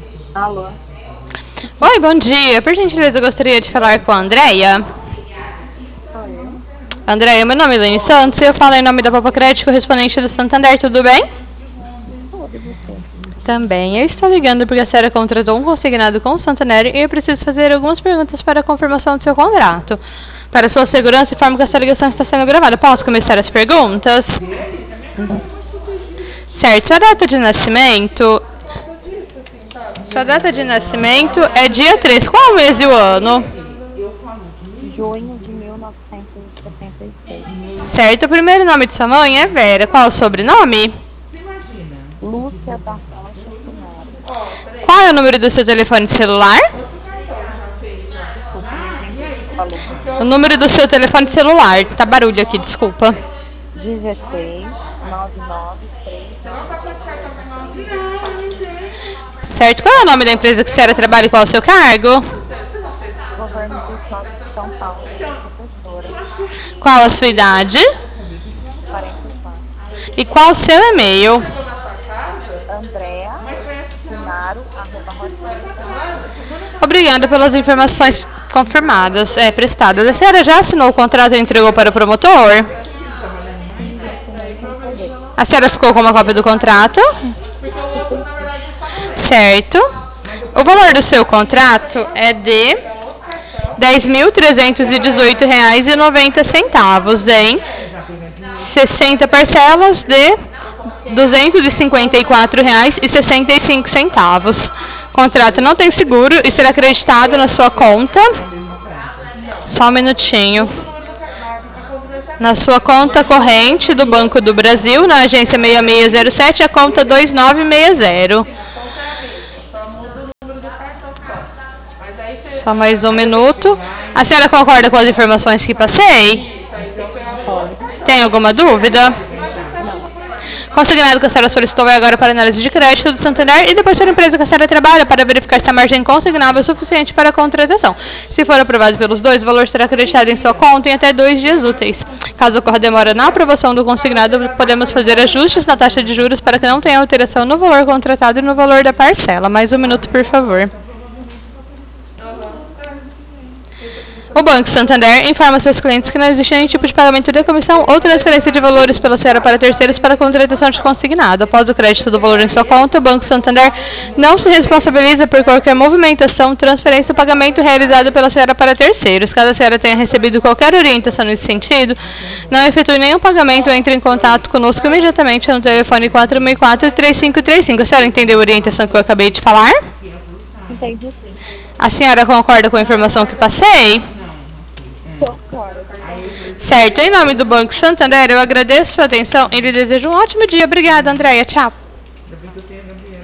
Alô? Oi, bom dia. Por gentileza, eu gostaria de falar com a Andréia. Sou eu. Andréia, meu nome é Lene Santos e eu falo em nome da Papa Crédito correspondente do Santander, tudo bem? Tudo e você? Também. Eu estou ligando porque a senhora contratou um consignado com o Santander e eu preciso fazer algumas perguntas para a confirmação do seu contrato. Para sua segurança, informo que essa ligação está sendo gravada. Posso começar as perguntas? Certo. Sua data de nascimento... Sua data de nascimento é dia 3. Qual o mês e o ano? Junho de 1976. Certo. O primeiro nome de sua mãe é Vera. Qual o sobrenome? Lúcia da Rocha Funaro. Qual é o número do seu telefone celular? Desculpa, não entendi o que falou. O número do seu telefone celular. Tá barulho aqui, desculpa. 16 993. Certo. Qual é o nome da empresa que a senhora trabalha e qual é o seu cargo? Governo do Estado de São Paulo. Professora. Qual a sua idade? 44. E qual o seu e-mail? Andrea Funaro, @hotmail.com. Obrigada pelas informações confirmadas, prestadas. A senhora já assinou o contrato e entregou para o promotor? Sim, já assinei sem poder. A senhora ficou com uma cópia do contrato? Certo. O valor do seu contrato é de R$ 10.318,90 em 60 parcelas de R$ 254,65. O contrato não tem seguro e será acreditado na sua conta. Só um minutinho. Na sua conta corrente do Banco do Brasil, na agência 6607, a conta 2960. Só mais um minuto. A senhora concorda com as informações que passei? Tem alguma dúvida? Consignado que a senhora solicitou vai agora para análise de crédito do Santander e depois para a empresa que a senhora trabalha para verificar se a margem consignável é suficiente para a contratação. Se for aprovado pelos dois, o valor será acreditado em sua conta em até 2 dias úteis. Caso ocorra demora na aprovação do consignado, podemos fazer ajustes na taxa de juros para que não tenha alteração no valor contratado e no valor da parcela. Mais um minuto, por favor. O Banco Santander informa seus clientes que não existe nenhum tipo de pagamento de comissão ou transferência de valores pela senhora para terceiros para a contratação de consignado. Após o crédito do valor em sua conta, o Banco Santander não se responsabiliza por qualquer movimentação, transferência ou pagamento realizado pela senhora para terceiros. Caso a senhora tenha recebido qualquer orientação nesse sentido, não efetue nenhum pagamento ou entre em contato conosco imediatamente no telefone 464-3535. A senhora entendeu a orientação que eu acabei de falar? Entendi sim. A senhora concorda com a informação que passei? Concordo. Certo. Em nome do Banco Santander, eu agradeço a sua atenção e lhe desejo um ótimo dia. Obrigada, Andréia. Tchau.